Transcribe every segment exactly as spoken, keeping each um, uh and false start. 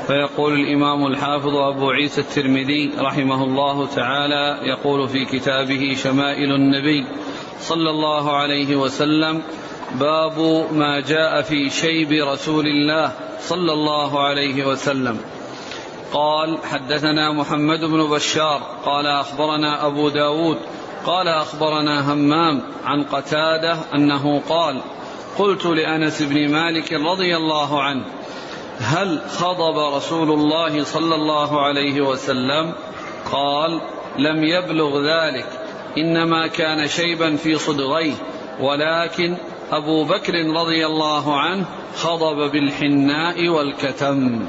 فيقول الإمام الحافظ أبو عيسى الترمذي رحمه الله تعالى يقول في كتابه شمائل النبي صلى الله عليه وسلم: باب ما جاء في شيب رسول الله صلى الله عليه وسلم. قال: حدثنا محمد بن بشار قال أخبرنا أبو داود قال أخبرنا همام عن قتادة أنه قال: قلت لأنس بن مالك رضي الله عنه: هل خضب رسول الله صلى الله عليه وسلم؟ قال: لم يبلغ ذلك، إنما كان شيبا في صدغيه، ولكن أبو بكر رضي الله عنه خضب بالحناء والكتم.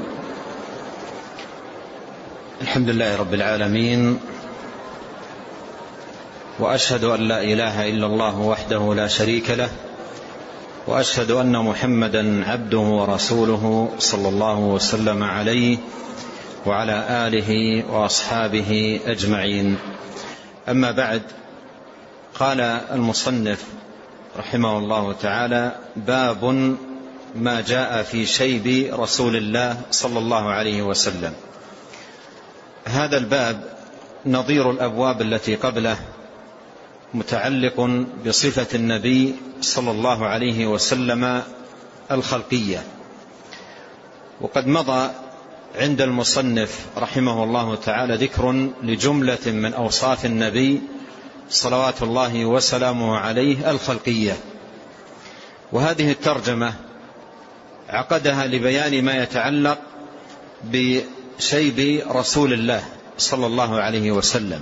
الحمد لله رب العالمين، وأشهد أن لا إله إلا الله وحده لا شريك له، وأشهد أن محمدا عبده ورسوله صلى الله وسلم عليه وعلى آله وأصحابه أجمعين. أما بعد، قال المصنف رحمه الله تعالى: باب ما جاء في شيب رسول الله صلى الله عليه وسلم. هذا الباب نظير الأبواب التي قبله، متعلق بصفة النبي صلى الله عليه وسلم الخلقية. وقد مضى عند المصنف رحمه الله تعالى ذكر لجملة من أوصاف النبي صلوات الله وسلامه عليه الخلقية، وهذه الترجمة عقدها لبيان ما يتعلق بشيب رسول الله صلى الله عليه وسلم.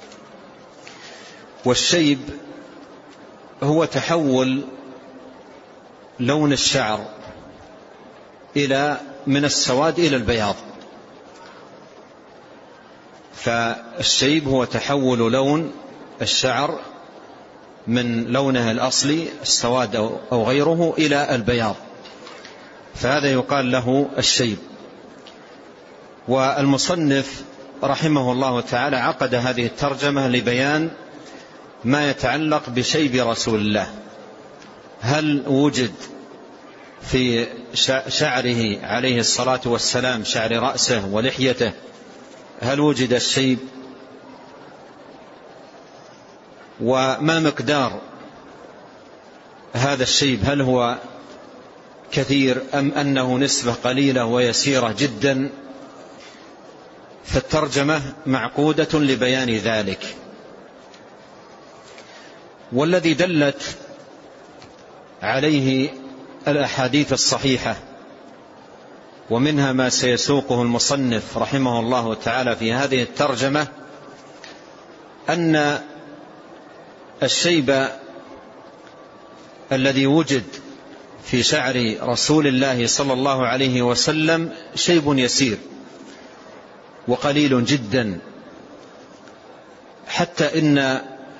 والشيب هو تحول لون الشعر إلى من السواد إلى البياض. فالشيب هو تحول لون الشعر من لونه الأصلي السواد أو غيره إلى البياض، فهذا يقال له الشيب. والمصنف رحمه الله تعالى عقد هذه الترجمة لبيان ما يتعلق بشيب رسول الله. هل وجد في شعره عليه الصلاة والسلام، شعر رأسه ولحيته، هل وجد الشيب؟ وما مقدار هذا الشيب؟ هل هو كثير أم أنه نسبة قليلة ويسيرة جدا؟ فالترجمة معقودة لبيان ذلك. والذي دلت عليه الأحاديث الصحيحة، ومنها ما سيسوقه المصنف رحمه الله تعالى في هذه الترجمة، أن الشيب الذي وجد في شعر رسول الله صلى الله عليه وسلم شيب يسير وقليل جدا، حتى إن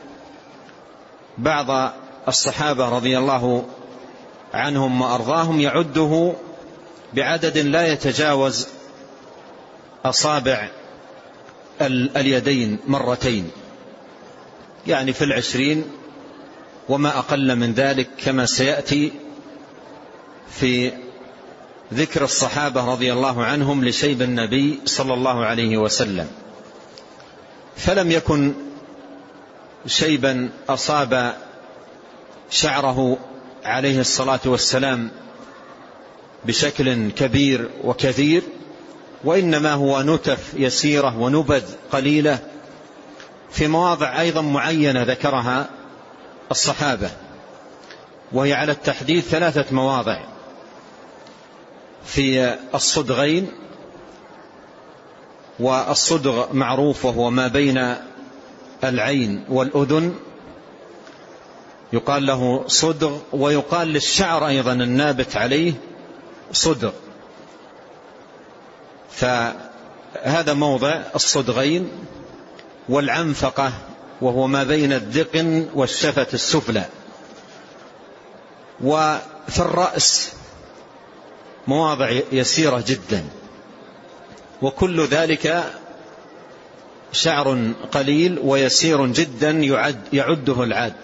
بعض الصحابة رضي الله عنهم وأرضاهم يعده بعدد لا يتجاوز أصابع اليدين مرتين، يعني في العشرين وما أقل من ذلك، كما سيأتي في ذكر الصحابة رضي الله عنهم لشيب النبي صلى الله عليه وسلم. فلم يكن شيبا أصاب شعره عليه الصلاة والسلام بشكل كبير وكثير، وإنما هو نتف يسيرة ونبذ قليلة في مواضع أيضا معينة ذكرها الصحابة، وهي على التحديد ثلاثة مواضع: في الصدغين، والصدغ معروف وهو ما بين العين والأذن، يقال له صدغ، ويقال للشعر أيضا النابت عليه صدغ. فهذا موضع الصدغين. والعنفقة وهو ما بين الذقن والشفة السفلى. وفي الرأس مواضع يسيرة جدا، وكل ذلك شعر قليل ويسير جدا يعد يعده العاد،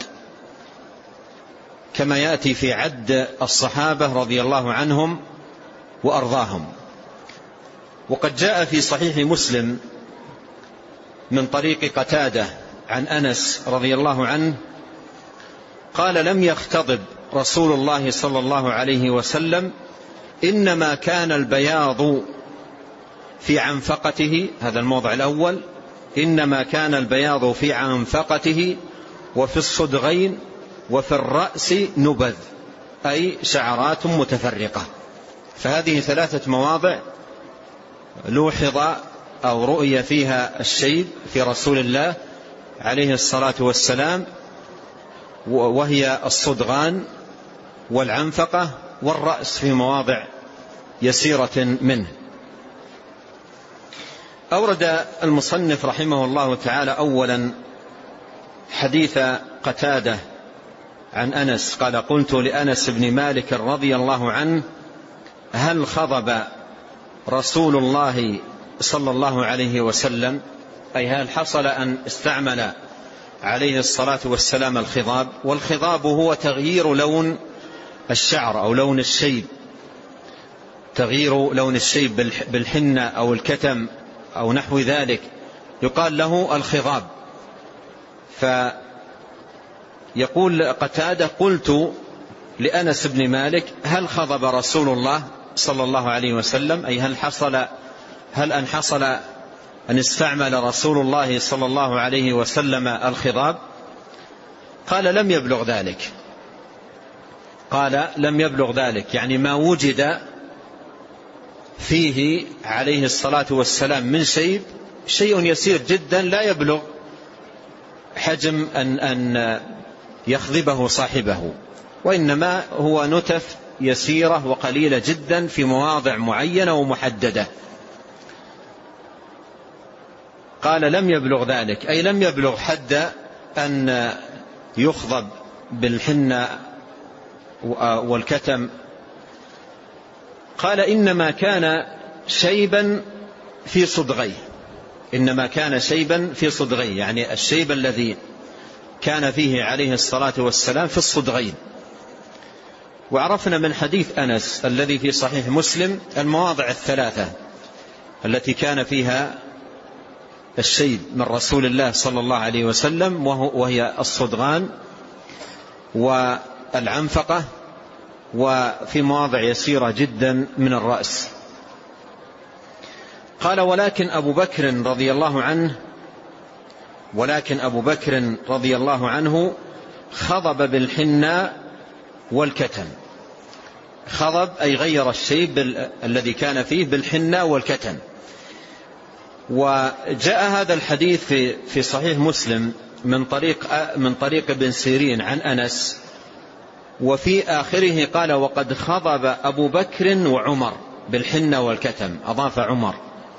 كما يأتي في عد الصحابة رضي الله عنهم وأرضاهم. وقد جاء في صحيح مسلم من طريق قتادة عن أنس رضي الله عنه قال: لم يختضب رسول الله صلى الله عليه وسلم، إنما كان البياض في عنفقته، هذا الموضع الأول، إنما كان البياض في عنفقته وفي الصدغين وفي الرأس نبذ، أي شعرات متفرقة. فهذه ثلاثة مواضع لوحظ أو رؤية فيها الشيب في رسول الله عليه الصلاة والسلام، وهي الصدغان والعنفقة والرأس في مواضع يسيرة منه. أورد المصنف رحمه الله تعالى أولا حديث قتادة عن أنس قال: قلت لأنس بن مالك رضي الله عنه: هل خضب رسول الله صلى الله عليه وسلم؟ أي هل حصل أن استعمل عليه الصلاة والسلام الخضاب؟ والخضاب هو تغيير لون الشعر أو لون الشيب، تغيير لون الشيب بالحنة أو الكتم أو نحو ذلك، يقال له الخضاب. فيقول قتادة: قلت لأنس بن مالك: هل خضب رسول الله صلى الله عليه وسلم؟ أي هل حصل هل أن حصل أن استعمل رسول الله صلى الله عليه وسلم الخضاب؟ قال: لم يبلغ ذلك. قال: لم يبلغ ذلك، يعني ما وجد فيه عليه الصلاة والسلام من شيء شيء يسير جدا، لا يبلغ حجم أن, أن يخضبه صاحبه، وإنما هو نتف يسيرة وقليلة جدا في مواضع معينة ومحددة. قال: لم يبلغ ذلك، أي لم يبلغ حد أن يخضب بالحنة والكتم. قال: إنما كان شيبا في صدغيه، إنما كان شيبا في صدغيه، يعني الشيب الذي كان فيه عليه الصلاة والسلام في الصدغين. وعرفنا من حديث أنس الذي في صحيح مسلم المواضع الثلاثة التي كان فيها الشيب من رسول الله صلى الله عليه وسلم، وهي الصدغان والعنفقة وفي مواضع يسيرة جدا من الرأس. قال: ولكن أبو بكر رضي الله عنه ولكن أبو بكر رضي الله عنه خضب بالحنة والكتم. خضب أي غير الشيب الذي كان فيه بالحنة والكتم. وجاء هذا الحديث في في صحيح مسلم من طريق من طريق ابن سيرين عن أنس، وفي آخره قال: وقد خضب أبو بكر وعمر بالحنة والكتم، أضاف عمر.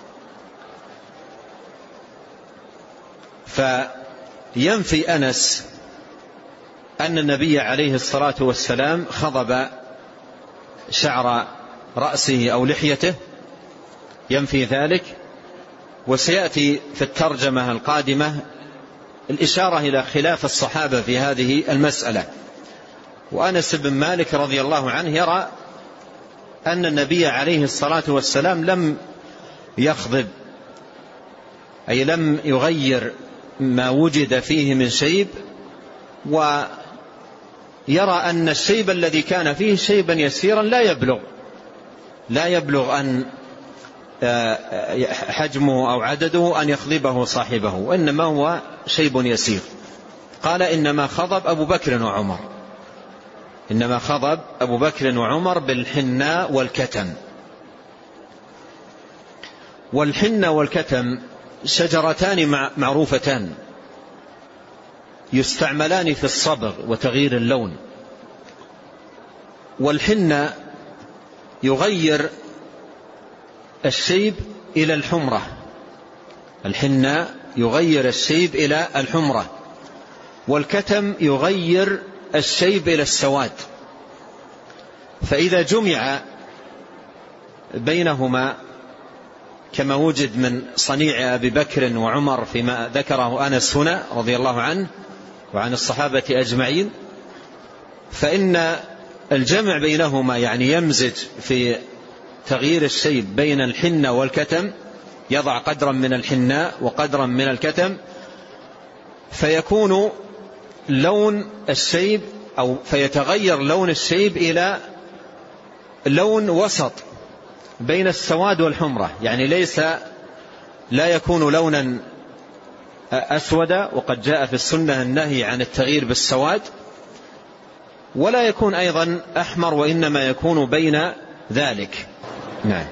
فينفي أنس أن النبي عليه الصلاة والسلام خضب شعر رأسه أو لحيته، ينفي ذلك. وسيأتي في الترجمة القادمة الإشارة إلى خلاف الصحابة في هذه المسألة. وأنس بن مالك رضي الله عنه يرى أن النبي عليه الصلاة والسلام لم يخضب، أي لم يغير ما وجد فيه من شيب، ويرى أن الشيب الذي كان فيه شيبا يسيرا لا يبلغ لا يبلغ أن حجمه أو عدده أن يخضبه صاحبه، وإنما هو شيب يسير. قال: إنما خضب أبو بكر وعمر إنما خضب أبو بكر وعمر بالحنة والكتم. والحنة والكتم شجرتان معروفتان يستعملان في الصبغ وتغيير اللون. والحنة يغير الشيب إلى الحمرة الحنة يغير الشيب إلى الحمرة والكتم يغير الشيب إلى السواد. فإذا جمع بينهما كما وجد من صنيع أبي بكر وعمر فيما ذكره أنس هنا رضي الله عنه وعن الصحابة أجمعين، فإن الجمع بينهما يعني يمزج في تغيير الشيب بين الحنة والكتم، يضع قدرا من الحناء وقدرا من الكتم، فيكون لون الشيب أو فيتغير لون الشيب إلى لون وسط بين السواد والحمرة، يعني ليس لا يكون لونا أسودا، وقد جاء في السنة النهي عن التغيير بالسواد، ولا يكون أيضا أحمر، وإنما يكون بين ذلك. نعم.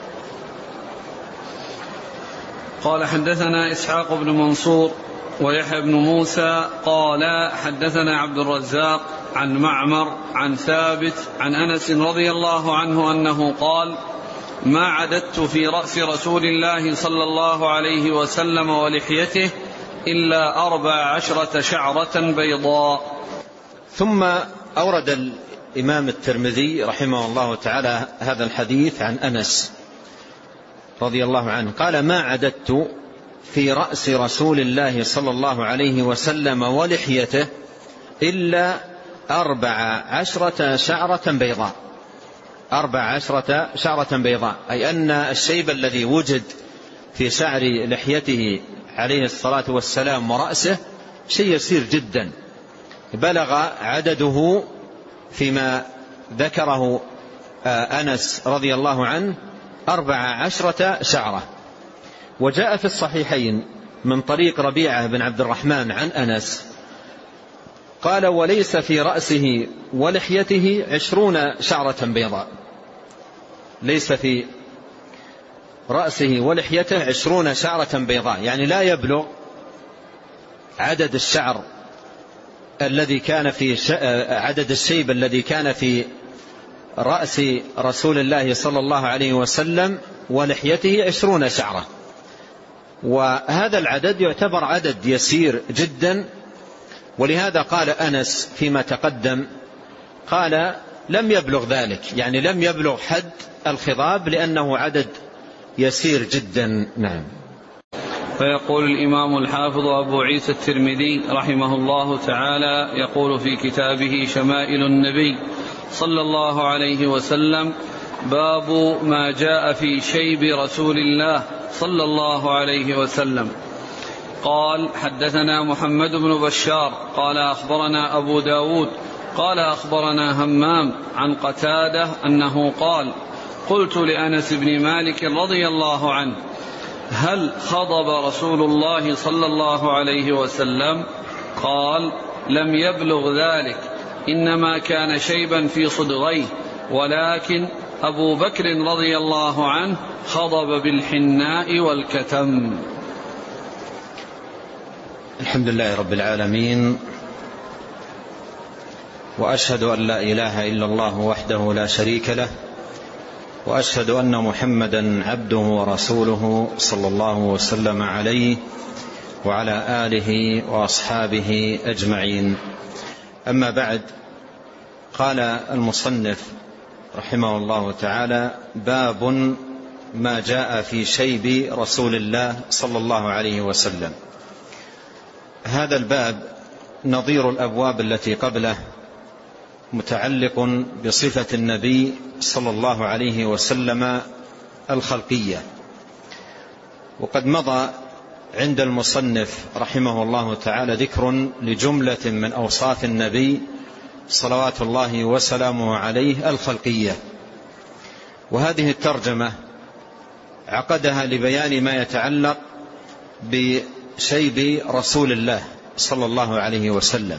قال حدثنا إسحاق بن منصور ويحيى بن موسى قال حدثنا عبد الرزاق عن معمر عن ثابت عن أنس رضي الله عنه أنه قال: ما عددت في رأس رسول الله صلى الله عليه وسلم ولحيته إلا أربع عشرة شعرة بيضاء. ثم أورد الإمام الترمذي رحمه الله تعالى هذا الحديث عن أنس رضي الله عنه قال: ما عددت في رأس رسول الله صلى الله عليه وسلم ولحيته إلا أربع عشرة شعرة بيضاء. أربع عشرة شعرة بيضاء، أي أن الشيب الذي وجد في شعر لحيته عليه الصلاة والسلام ورأسه شيء يسير جدا، بلغ عدده فيما ذكره أنس رضي الله عنه أربع عشرة شعرة. وجاء في الصحيحين من طريق ربيعة بن عبد الرحمن عن أنس قال: وليس في رأسه ولحيته عشرون شعرة بيضاء. ليس في رأسه ولحيته عشرون شعرة بيضاء، يعني لا يبلغ عدد الشعر الذي كان في عدد الشيب الذي كان في رأس رسول الله صلى الله عليه وسلم ولحيته عشرون شعرة، وهذا العدد يعتبر عدد يسير جدا. ولهذا قال أنس فيما تقدم قال: لم يبلغ ذلك، يعني لم يبلغ حد الخضاب لأنه عدد يسير جدا. نعم. فيقول الإمام الحافظ أبو عيسى الترمذي رحمه الله تعالى يقول في كتابه شمائل النبي صلى الله عليه وسلم: باب ما جاء في شيب رسول الله صلى الله عليه وسلم. قال: حدثنا محمد بن بشار قال أخبرنا أبو داود قال أخبرنا همام عن قتادة أنه قال: قلت لأنس بن مالك رضي الله عنه: هل خضب رسول الله صلى الله عليه وسلم؟ قال: لم يبلغ ذلك، إنما كان شيبا في صدغيه، ولكن أبو بكر رضي الله عنه خضب بالحناء والكتم. الحمد لله رب العالمين، وأشهد أن لا إله إلا الله وحده لا شريك له، وأشهد أن محمدا عبده ورسوله صلى الله وسلم عليه وعلى آله وأصحابه أجمعين. أما بعد، قال المصنف رحمه الله تعالى: باب ما جاء في شيب رسول الله صلى الله عليه وسلم. هذا الباب نظير الأبواب التي قبله، متعلق بصفة النبي صلى الله عليه وسلم الخلقية. وقد مضى عند المصنف رحمه الله تعالى ذكر لجملة من أوصاف النبي صلوات الله وسلامه عليه الخلقية، وهذه الترجمة عقدها لبيان ما يتعلق بشيب رسول الله صلى الله عليه وسلم.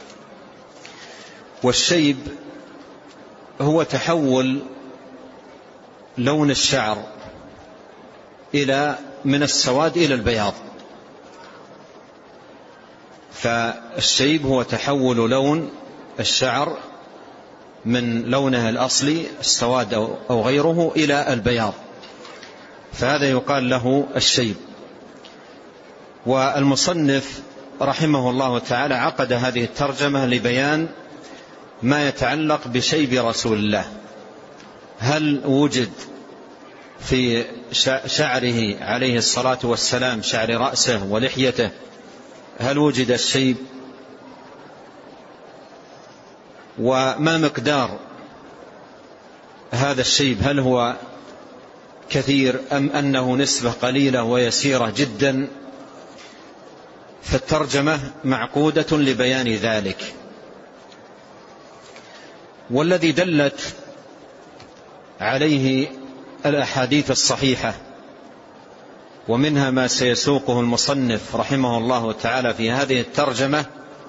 والشيب هو تحول لون الشعر إلى من السواد إلى البياض. فالشيب هو تحول لون الشعر من لونه الأصلي السواد أو غيره إلى البياض، فهذا يقال له الشيب. والمصنف رحمه الله تعالى عقد هذه الترجمة لبيان ما يتعلق بشيب رسول الله. هل وجد في شعره عليه الصلاة والسلام، شعر رأسه ولحيته، هل وجد الشيب؟ وما مقدار هذا الشيب؟ هل هو كثير أم أنه نسبة قليلة ويسيرة جدا، فالترجمة معقودة لبيان ذلك. والذي دلت عليه الأحاديث الصحيحة، ومنها ما سيسوقه المصنف رحمه الله تعالى في هذه الترجمة،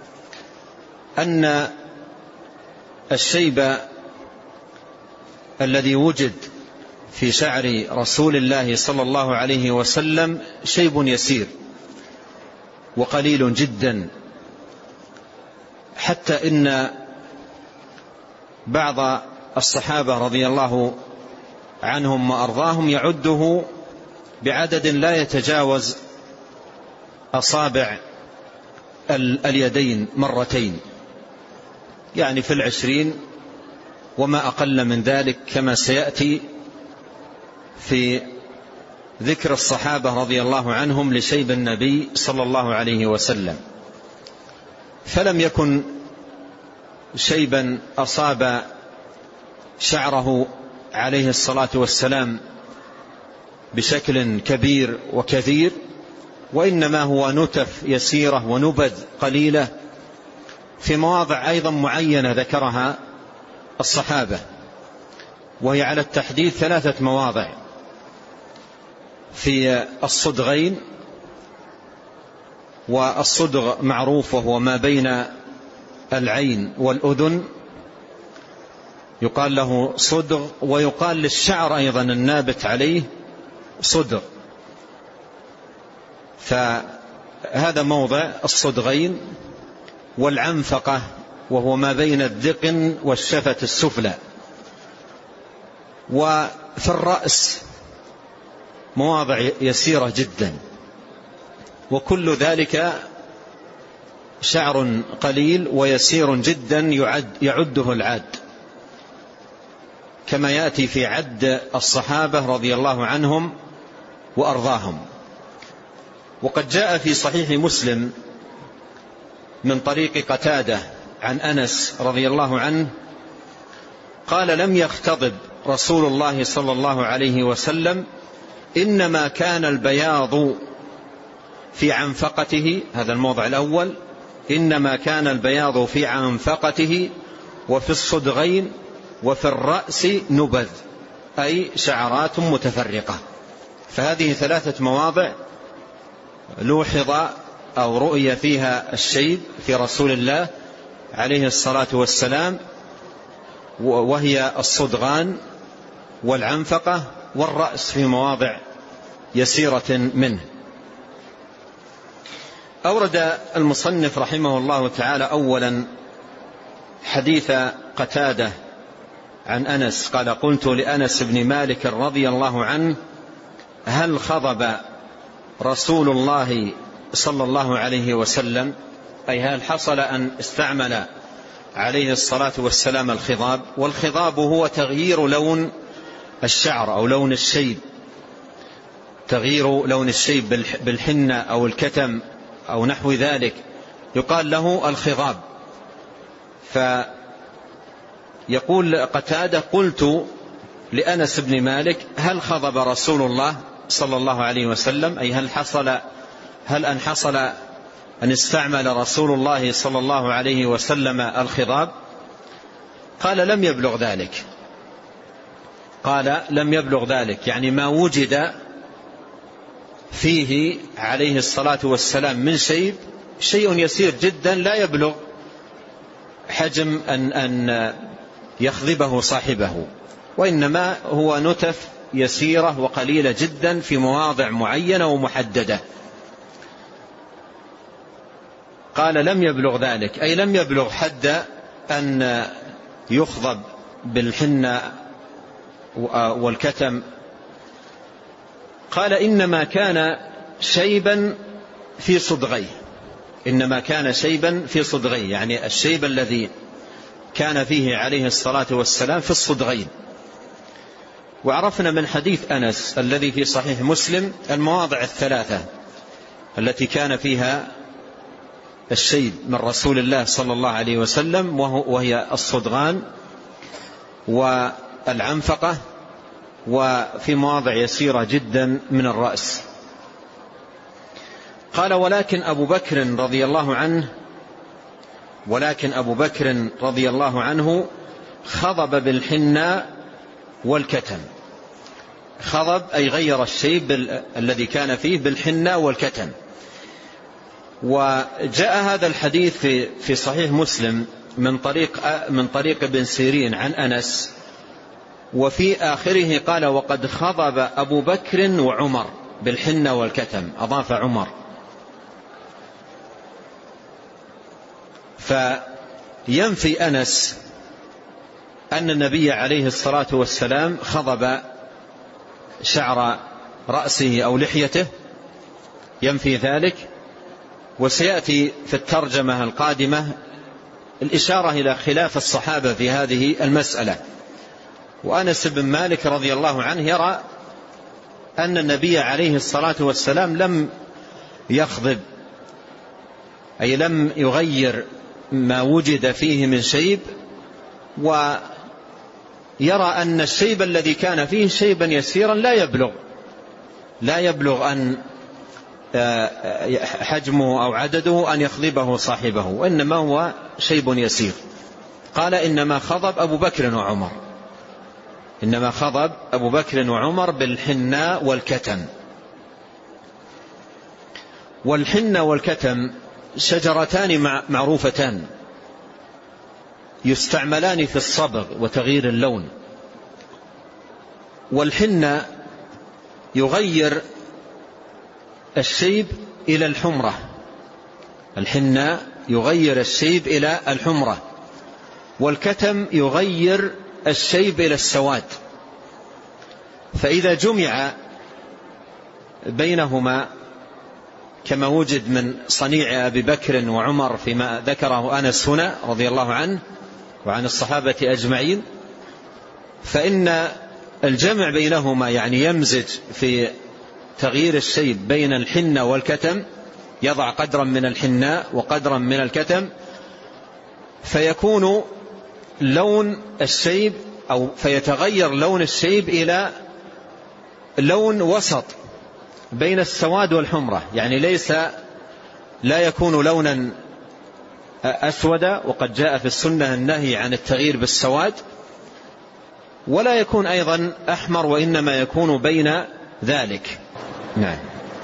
أن الشيب الذي وجد في شعر رسول الله صلى الله عليه وسلم شيب يسير وقليل جدا، حتى إن بعض الصحابة رضي الله عنهم وأرضاهم يعده بعدد لا يتجاوز أصابع اليدين مرتين، يعني في العشرين وما أقل من ذلك، كما سيأتي في ذكر الصحابة رضي الله عنهم لشيب النبي صلى الله عليه وسلم. فلم يكن شيبا أصاب شعره عليه الصلاة والسلام بشكل كبير وكثير، وإنما هو نتف يسيرة ونبذ قليلة في مواضع أيضا معينة ذكرها الصحابة، وهي على التحديد ثلاثة مواضع: في الصدغين، والصدغ معروف وهو ما بين العين والأذن يقال له صدغ، ويقال للشعر أيضا النابت عليه صدغ، فهذا موضع الصدغين. والعنفقة وهو ما بين الذقن والشفة السفلى. وفي الرأس مواضع يسيرة جدا، وكل ذلك شعر قليل ويسير جدا يعد يعده العاد، كما يأتي في عد الصحابة رضي الله عنهم وأرضاهم. وقد جاء في صحيح مسلم من طريق قتادة عن أنس رضي الله عنه قال: لم يختضب رسول الله صلى الله عليه وسلم، إنما كان البياض في عنفقته، هذا الموضع الأول، إنما كان البياض في عنفقته وفي الصدغين وفي الرأس نبذ، أي شعرات متفرقة. فهذه ثلاثة مواضع لوحظ أو رؤية فيها الشيب في رسول الله عليه الصلاة والسلام، وهي الصدغان والعنفقة والرأس في مواضع يسيرة منه. أورد المصنف رحمه الله تعالى أولا حديث قتادة عن أنس قال: قلت لأنس بن مالك رضي الله عنه: هل خضب رسول الله صلى الله عليه وسلم؟ أي هل حصل أن استعمل عليه الصلاة والسلام الخضاب؟ والخضاب هو تغيير لون الشعر أو لون الشيب، تغيير لون الشيب بالحنة أو الكتم أو نحو ذلك، يقال له الخضاب. فيقول قتادة: قلت لأنس بن مالك: هل خضب رسول الله صلى الله عليه وسلم؟ أي هل حصل هل أن حصل أن استعمل رسول الله صلى الله عليه وسلم الخضاب؟ قال: لم يبلغ ذلك. قال: لم يبلغ ذلك، يعني ما وجد فيه عليه الصلاة والسلام من شيء شيء يسير جدا لا يبلغ حجم أن, أن يخضبه صاحبه، وإنما هو نتف يسيرة وقليلة جدا في مواضع معينة ومحددة. قال: لم يبلغ ذلك، أي لم يبلغ حد أن يخضب بالحنة والكتم. قال: إنما كان شيبا في صدغيه، إنما كان شيبا في صدغيه، يعني الشيب الذي كان فيه عليه الصلاة والسلام في الصدغين. وعرفنا من حديث أنس الذي في صحيح مسلم المواضع الثلاثة التي كان فيها الشيب من رسول الله صلى الله عليه وسلم، وهي الصدغان والعنفقة وفي مواضع يسيرة جدا من الرأس. قال ولكن أبو بكر رضي الله عنه ولكن أبو بكر رضي الله عنه خضب بالحنى والكتم. خضب أي غير الشيب الذي كان فيه بالحنى والكتم. وجاء هذا الحديث في في صحيح مسلم من طريق من طريق ابن سيرين عن أنس، وفي آخره قال وقد خضب أبو بكر وعمر بالحنى والكتم، أضاف عمر. فينفي أنس أن النبي عليه الصلاة والسلام خضب شعر رأسه أو لحيته، ينفي ذلك. وسيأتي في الترجمة القادمة الإشارة إلى خلاف الصحابة في هذه المسألة. وأنس بن مالك رضي الله عنه يرى أن النبي عليه الصلاة والسلام لم يخضب، أي لم يغير ما وجد فيه من شيب، ويرى أن الشيب الذي كان فيه شيبا يسيرا لا يبلغ لا يبلغ أن حجمه أو عدده أن يخضبه صاحبه، وإنما هو شيب يسير. قال إنما خضب أبو بكر وعمر إنما خضب أبو بكر وعمر بالحنى والكتم. والحنى والكتم شجرتان معروفتان يستعملان في الصبغ وتغيير اللون. والحنى يغير الشيب إلى الحمرة الحنى يغير الشيب إلى الحمرة والكتم يغير الشيب إلى السواد. فإذا جمع بينهما كما وجد من صنيع أبي بكر وعمر فيما ذكره أنس هنا رضي الله عنه وعن الصحابة أجمعين، فإن الجمع بينهما يعني يمزج في تغيير الشيب بين الحنى والكتم، يضع قدرا من الحنى وقدرا من الكتم، فيكون لون الشيب أو فيتغير لون الشيب إلى لون وسط بين السواد والحمرة، يعني ليس لا يكون لونا أسودا، وقد جاء في السنة النهي عن التغيير بالسواد، ولا يكون أيضا أحمر، وإنما يكون بين ذلك. نعم.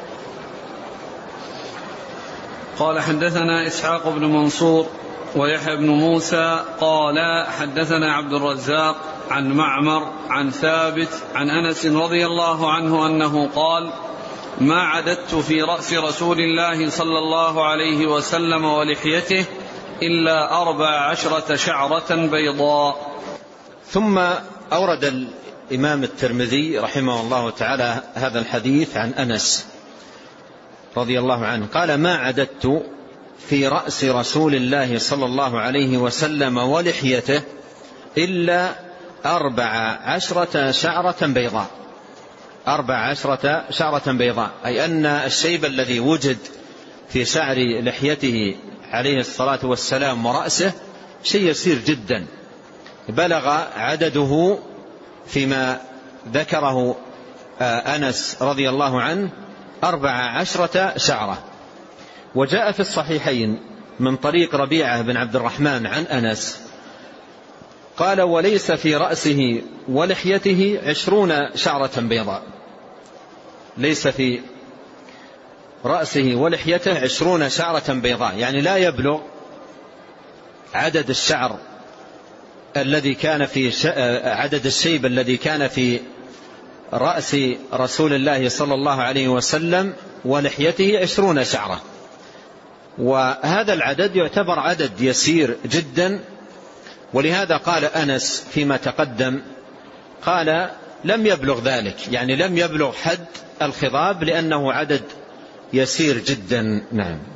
قال حدثنا إسحاق بن منصور ويحيى بن موسى قال حدثنا عبد الرزاق عن معمر عن ثابت عن أنس رضي الله عنه أنه قال ما عددت في رأس رسول الله صلى الله عليه وسلم ولحيته إلا أربع عشرة شعرة بيضاء. ثم أورد الإمام الترمذي رحمه الله تعالى هذا الحديث عن أنس رضي الله عنه قال ما عددت في رأس رسول الله صلى الله عليه وسلم ولحيته إلا أربع عشرة شعرة بيضاء أربع عشرة شعرة بيضاء أي أن الشيب الذي وجد في شعر لحيته عليه الصلاة والسلام ورأسه شيء يسير جدا، بلغ عدده فيما ذكره أنس رضي الله عنه أربع عشرة شعرة. وجاء في الصحيحين من طريق ربيعة بن عبد الرحمن عن أنس قال وليس في رأسه ولحيته عشرون شعرة بيضاء، ليس في رأسه ولحيته عشرون شعرة بيضاء، يعني لا يبلغ عدد الشعر الذي كان في عدد الشيب الذي كان في رأس رسول الله صلى الله عليه وسلم ولحيته عشرون شعرة. وهذا العدد يعتبر عدد يسير جدا، ولهذا قال أنس فيما تقدم قال لم يبلغ ذلك، يعني لم يبلغ حد الخضاب لأنه عدد يسير جدا. نعم.